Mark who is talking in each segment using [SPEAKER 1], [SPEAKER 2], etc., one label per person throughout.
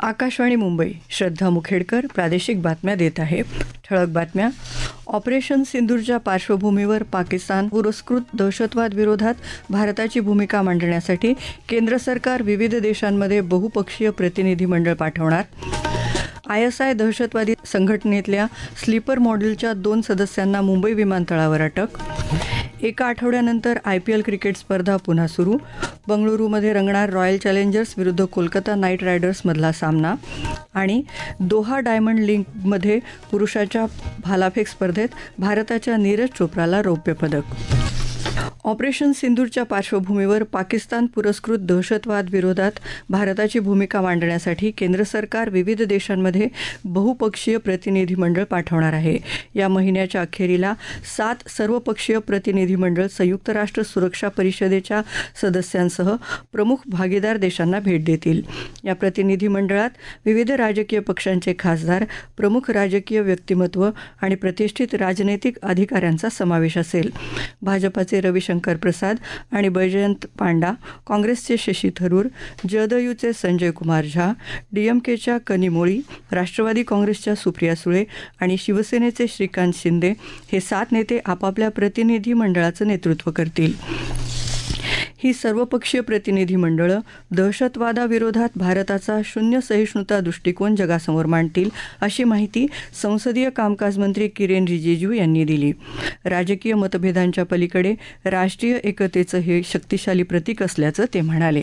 [SPEAKER 1] आकाशवाणी मुंबई. श्रद्धा मुखेडकर प्रादेशिक बातम्या देत आहे. ठळक बातम्या. ऑपरेशन सिंदूरच्या पार्श्वभूमीवर पाकिस्तान पुरस्कृत दहशतवाद विरोधात भारताची भूमिका मांडण्यासाठी केंद्र सरकार विविध देशांमध्ये बहुपक्षीय प्रतिनिधी पाठवणार. ISI दहशतवादी संघटनेतल्या स्लीपर मॉड्यूलच्या 2 सदस्यांना मुंबई विमानतळावर अटक. एका आठवड्यानंतर IPL क्रिकेट स्पर्धा पुन्हा सुरू. बंगळुरूमध्ये रंगणार रॉयल चॅलेंजर्स विरुद्ध कोलकाता नाईट रायडर्समधला सामना. आणि दोहा डायमंड लीगमध्ये पुरुषाच्या भालाफेक स्पर्धेत भारताच्या नीरज चोप्राला रौप्य पदक. ऑपरेशन सिंदूरच्या पार्श्वभूमीवर पाकिस्तान पुरस्कृत दहशतवाद विरोधात भारताची भूमिका मांडण्यासाठी केंद्र सरकार विविध देशांमध्ये बहुपक्षीय प्रतिनिधीमंडळ पाठवणार आहे. या महिन्याच्या अखेरीला 7 सर्वपक्षीय प्रतिनिधीमंडळ संयुक्त राष्ट्र सुरक्षा परिषदेच्या सदस्यांसह प्रमुख भागीदार देशांना भेट देतील. या प्रतिनिधीमंडळात विविध राजकीय पक्षांचे खासदार, प्रमुख राजकीय व्यक्तिमत्व आणि प्रतिष्ठित राजनैतिक अधिकाऱ्यांचा समावेश असेल. भाजपाचे रविशंकर प्रसाद आणि बैजयंत पांडा, काँग्रेसचे शशी थरूर, जदयूचे संजय कुमार झा, DMKच्या कनिमोळी, राष्ट्रवादी काँग्रेसच्या सुप्रिया सुळे आणि शिवसेनेचे श्रीकांत शिंदे हे 7 नेते आपापल्या प्रतिनिधी मंडळाचं नेतृत्व करतील. ही सर्वपक्षीय प्रतिनिधी मंडळं दहशतवादाविरोधात भारताचा शून्य सहिष्णुता दृष्टिकोन जगासमोर मांडतील, अशी माहिती संसदीय कामकाज मंत्री किरेन रिजिजू यांनी दिली. राजकीय मतभेदांच्या पलीकडे राष्ट्रीय एकतेचं हे शक्तिशाली प्रतीक असल्याचं ते म्हणाले.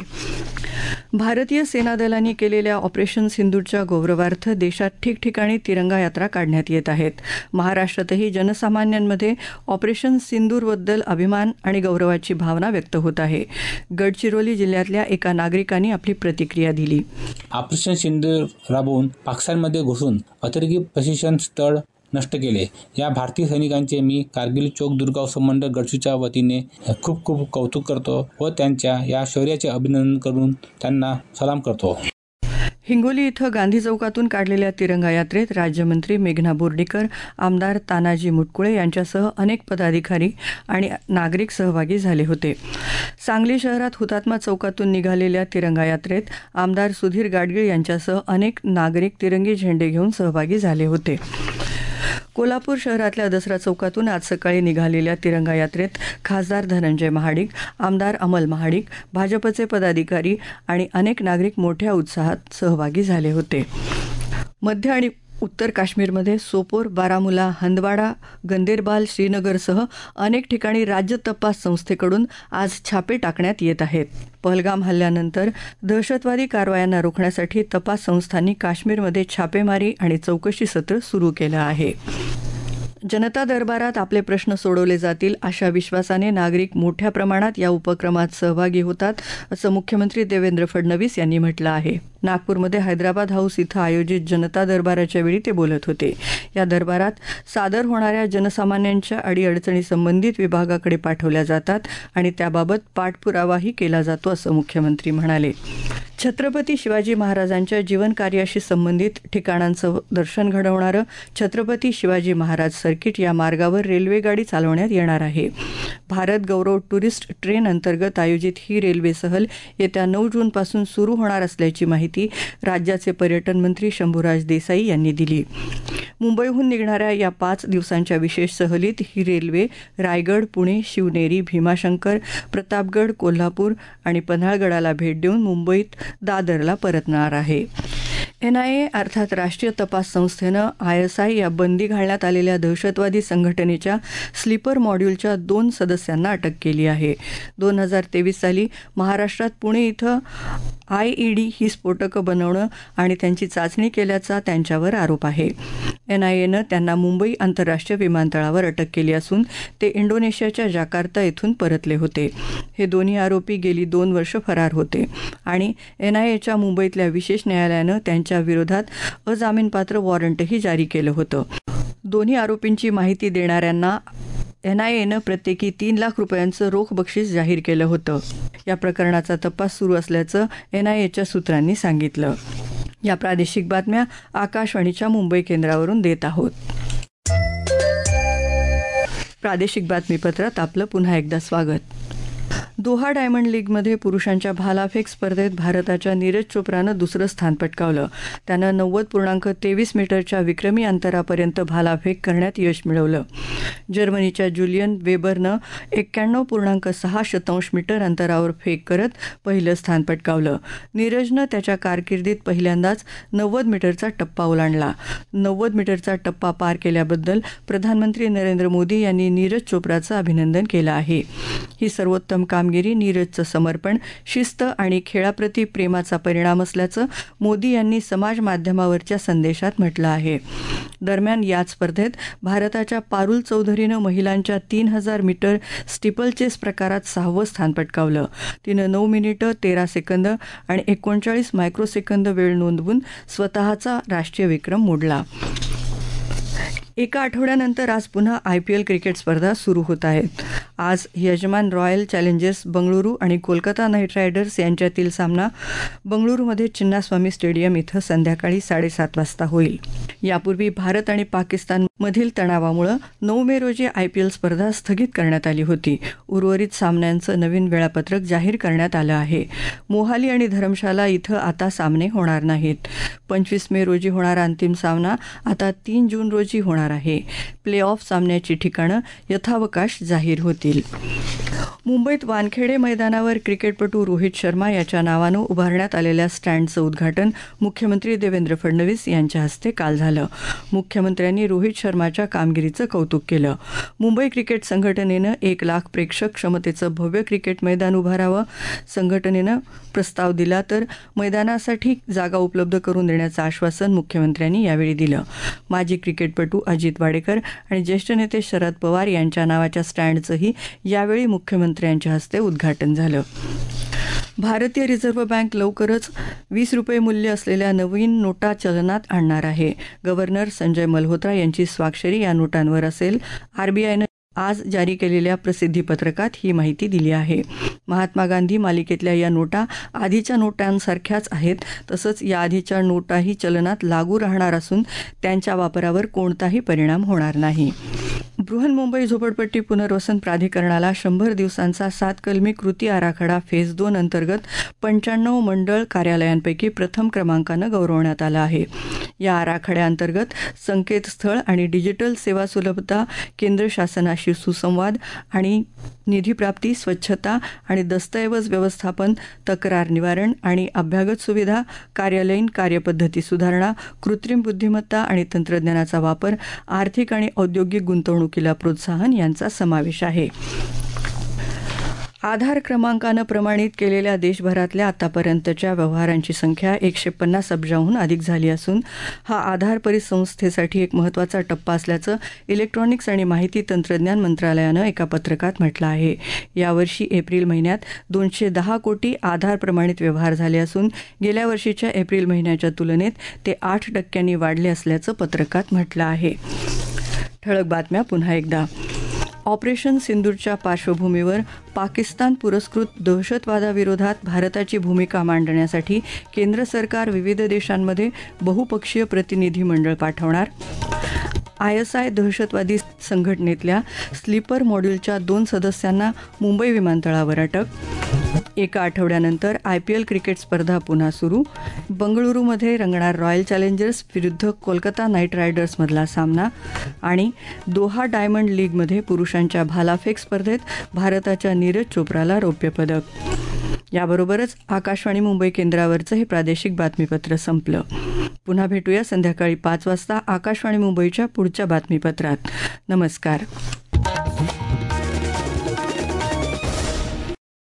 [SPEAKER 1] भारतीय सेना दलांनी केलेल्या ऑपरेशन सिंदूरच्या गौरवार्थ देशात ठिकठिकाणी तिरंगा यात्रा काढण्यात येत आहेत. महाराष्ट्रातही जनसामान्यांमध्ये ऑपरेशन सिंदूरबद्दल अभिमान आणि गौरवाची भावना व्यक्त होत आहे. गडचिरोली जिल्ह्यातल्या एका नागरिकांनी आपली प्रतिक्रिया दिली.
[SPEAKER 2] ऑपरेशन सिंदूर राबवून पाकिस्तानमध्ये घुसून अतिरेकी प्रशिक्षण स्थळ नष्ट केले. या भारतीय सैनिकांचे मी कारगिल चौक दुर्गाव संबंध गडसूच्या वतीने खूप खूप कौतुक करतो व त्यांच्या या शौर्याचे अभिनंदन करून त्यांना सलाम करतो.
[SPEAKER 1] हिंगोली इथं गांधी चौकातून काढलेल्या तिरंगा यात्रेत राज्यमंत्री मेघना बोर्डीकर, आमदार तानाजी मुटकुळे यांच्यासह अनेक पदाधिकारी आणि नागरिक सहभागी झाले होते. सांगली शहरात हुतात्मा चौकातून निघालेल्या तिरंगा यात्रेत आमदार सुधीर गाडगीळ यांच्यासह अनेक नागरिक तिरंगी झेंडे घेऊन सहभागी झाले होते. कोल्हापूर शहरातल्या दसरा चौकातून आज सकाळी निघालेल्या तिरंगा यात्रेत खासदार धनंजय महाडिक, आमदार अमल महाडिक, भाजपचे पदाधिकारी आणि अनेक नागरिक मोठ्या उत्साहात सहभागी झाले होते. मध्य आणि उत्तर काश्मीरमध्ये सोपोर, बारामुला, हंदवाडा, गंदेरबाल, श्रीनगरसह अनेक ठिकाणी राज्य तपास संस्थेकडून आज छापे टाकण्यात येत आहेत. पहलगाम हल्ल्यानंतर दहशतवादी कारवायांना रोखण्यासाठी तपास संस्थांनी काश्मीरमध्ये छापेमारी आणि चौकशी सत्र सुरू केलं आहे. जनता दरबारात आपले प्रश्न सोडवले जातील अशा विश्वासाने नागरिक मोठ्या प्रमाणात या उपक्रमात सहभागी होतात, असं मुख्यमंत्री देवेंद्र फडणवीस यांनी म्हटलं आहे. नागपूरमध्ये हैदराबाद हाऊस इथं आयोजित जनता दरबाराच्या वेळी ते बोलत होते. या दरबारात सादर होणाऱ्या जनसामान्यांच्या अडीअडचणी संबंधित विभागाकडे पाठवल्या जातात आणि त्याबाबत पाठपुरावाही केला जातो, असं मुख्यमंत्री म्हणाले. छत्रपती शिवाजी महाराजांच्या जीवनकार्याशी संबंधित ठिकाणांचं दर्शन घडवणारं छत्रपती शिवाजी महाराज सर्किट या मार्गावर रेल्वे गाडी चालवण्यात येणार आहे. भारत गौरव टुरिस्ट ट्रेन अंतर्गत आयोजित ही रेल्वे सहल येत्या 9 जूनपासून सुरू होणार असल्याची माहिती राज्याचे पर्यटन मंत्री शंभूराज देसाई यांनी दिली. मुंबईहून निघणाऱ्या या 5 दिवसांच्या विशेष सहलीत ही रेल्वे रायगड, पुणे, शिवनेरी, भीमाशंकर, प्रतापगड, कोल्हापूर आणि पन्हाळगडाला भेट देऊन मुंबईत दादरला परतणार आहे. NIA अर्थात राष्ट्रीय तपास संस्थेनं ISI या बंदी घालण्यात आलेल्या दहशतवादी संघटनेच्या स्लीपर मॉड्यूलच्या 2 सदस्यांना अटक केली आहे. 2023 साली महाराष्ट्रात पुणे इथं IED ही स्फोटकं बनवणं आणि त्यांची चाचणी केल्याचा त्यांच्यावर आरोप आहे. NIAनं त्यांना मुंबई आंतरराष्ट्रीय विमानतळावर अटक केली असून ते इंडोनेशियाच्या जाकार्ता येथून परतले होते. हे दोन्ही आरोपी गेली 2 वर्ष फरार होते आणि NIAच्या मुंबईतल्या विशेष न्यायालयानं त्यांच्या विरोधात अजामीनपात्र वॉरंटही जारी केलं होतं. दोन्ही आरोपींची माहिती देणाऱ्यांना NIAनं प्रत्येकी 3 लाख रुपयांचं रोख बक्षीस जाहीर केलं होतं. या प्रकरणाचा तपास सुरू असल्याचं NIAच्या सूत्रांनी सांगितलं. या प्रादेशिक बातम्या आकाशवाणीच्या मुंबई केंद्रावरून देत आहोत. प्रादेशिक बातमीपत्रात आपलं पुन्हा एकदा स्वागत. दोहा डायमंड लीगमध्ये पुरुषांच्या भालाफेक स्पर्धेत भारताच्या नीरज चोप्रानं दुसरं स्थान पटकावलं. त्यानं 90.23 मीटरच्या विक्रमी अंतरापर्यंत भालाफेक करण्यात यश मिळवलं. जर्मनीच्या जुलियन वेबरनं 91.6 मीटर अंतरावर फेक करत पहिलं स्थान पटकावलं. नीरजनं त्याच्या कारकिर्दीत पहिल्यांदाच 90 मीटरचा टप्पा ओलांडला. 90 मीटरचा टप्पा पार केल्याबद्दल प्रधानमंत्री नरेंद्र मोदी यांनी नीरज चोप्राचं अभिनंदन केलं आहे. ही सर्वोत्तम कामगिरी नीरजचं समर्पण, शिस्त आणि खेळाप्रती प्रेमाचा परिणाम असल्याचं मोदी यांनी समाज माध्यमावरच्या संदेशात म्हटलं आहे. दरम्यान याच स्पर्धेत भारताच्या पारुल चौधरीनं महिलांच्या 3000 मीटर स्टिपलचेस प्रकारात 6वं स्थान पटकावलं. तिनं 9 मिनिटं 13 सेकंद आणि 39 मायक्रोसेकंद वेळ नोंदवून स्वतःचा राष्ट्रीय विक्रम मोडला. एका आठवड्यानंतर आज पुन्हा IPL क्रिकेट स्पर्धा सुरू होत आहेत. आज यजमान रॉयल चॅलेंजर्स बंगळुरू आणि कोलकाता नाईट रायडर्स यांच्यातील सामना बंगळुरूमध्ये चिन्नास्वामी स्टेडियम इथं संध्याकाळी 7:30 वाजता होईल. यापूर्वी भारत आणि पाकिस्तानमधील तणावामुळे 9 मे रोजी IPL स्पर्धा स्थगित करण्यात आली होती. उर्वरित सामन्यांचं नवीन वेळापत्रक जाहीर करण्यात आलं आहे. मोहाली आणि धरमशाला इथं आता सामने होणार नाहीत. 25 मे रोजी होणारा अंतिम सामना आता 3 जून रोजी होणार आहे. प्ले ऑफ सामन्याची ठिकाणं यथावकाश जाहीर होतील. मुंबईत वानखेडे मैदानावर क्रिकेटपटू रोहित शर्मा याच्या नावानं उभारण्यात आलेल्या स्टँडचं उद्घाटन मुख्यमंत्री देवेंद्र फडणवीस यांच्या हस्ते काल झालं. मुख्यमंत्र्यांनी रोहित शर्माच्या कामगिरीचं कौतुक केलं. मुंबई क्रिकेट संघटनेनं 1,00,000 प्रेक्षक क्षमतेचं भव्य क्रिकेट मैदान उभारावं. संघटनेनं प्रस्ताव दिला तर मैदानासाठी जागा उपलब्ध करून देण्याचं आश्वासन मुख्यमंत्र्यांनी यावेळी दिलं. माजी क्रिकेटपटू अजित वाडेकर आणि ज्येष्ठ नेते शरद पवार यांच्या नावाच्या स्टँडचंही यावेळी मुख्यमंत्र्यांच्या हस्ते उद्घाटन झालं. भारतीय रिझर्व्ह बँक लवकरच 20 रुपये मूल्य असलेल्या नवीन नोटा चलनात आणणार आहे. गव्हर्नर संजय मल्होत्रा यांची स्वाक्षरी या नोटांवर असेल. RBIनं आज जारी केलेल्या प्रसिद्धीपत्रकात ही माहिती दिली आहे. महात्मा गांधी मालिकेतल्या या नोटा आधीच्या नोटांसारख्याच आहेत. तसंच या आधीच्या नोटाही चलनात लागू राहणार असून त्यांच्या वापरावर कोणताही परिणाम होणार नाही. बृहन्मुंबई झोपडपट्टी पुनर्वसन प्राधिकरणाला 100 दिवसांचा 7 कलमी कृती आराखडा फेज 2 अंतर्गत 95 मंडळ कार्यालयांपैकी प्रथम क्रमांकानं गौरवण्यात आलं आहे. या आराखड्याअंतर्गत संकेतस्थळ आणि डिजिटल सेवा सुलभता, केंद्र शासनाशी सुसंवाद आणि निधीप्राप्ती, स्वच्छता आणि दस्तऐवज व्यवस्थापन, तक्रार निवारण आणि अभ्यागत सुविधा, कार्यालयीन कार्यपद्धती सुधारणा, कृत्रिम बुद्धिमत्ता आणि तंत्रज्ञानाचा वापर, आर्थिक आणि औद्योगिक गुंतवणुकीला प्रोत्साहन यांचा समावेश आहे. आधार क्रमांकानं प्रमाणित केलेल्या देशभरातल्या आतापर्यंतच्या व्यवहारांची संख्या 150 अब्जाहून अधिक झाली असून हा आधार परिसंस्थेसाठी एक महत्त्वाचा टप्पा असल्याचं इलेक्ट्रॉनिक्स आणि माहिती तंत्रज्ञान मंत्रालयानं एका पत्रकात म्हटलं आहे. यावर्षी एप्रिल महिन्यात 210 कोटी आधार प्रमाणित व्यवहार झाले असून गेल्या वर्षीच्या एप्रिल महिन्याच्या तुलनेत ते 8% वाढले असल्याचं पत्रकात म्हटलं आहे. ठळक बातम्या पुन्हा एकदा. ऑपरेशन सिंदूरच्या पार्श्वभूमीवर पाकिस्तान पुरस्कृत दहशतवादाविरोधात भारताची भूमिका मांडण्यासाठी केंद्र सरकार विविध देशांमध्ये बहुपक्षीय प्रतिनिधी मंडळ पाठवणार. ISI दहशतवादी संघटनेतल्या स्लीपर मॉड्यूलच्या 2 सदस्यांना मुंबई विमानतळावर अटक. एका आठवड्यानंतर IPL क्रिकेट स्पर्धा पुन्हा सुरू. बंगळुरूमध्ये रंगणार रॉयल चॅलेंजर्स विरुद्ध कोलकाता नाईट रायडर्समधला सामना. आणि दोहा डायमंड लीगमध्ये पुरुषांच्या भालाफेक स्पर्धेत भारताच्या नीरज चोप्राला रौप्य पदक. याबरोबरच आकाशवाणी मुंबई केंद्रावरचं हे प्रादेशिक बातमीपत्र संपलं. पुन्हा भेटूया संध्याकाळी 5 वाजता आकाशवाणी मुंबईच्या पुढच्या बातमीपत्रात. नमस्कार.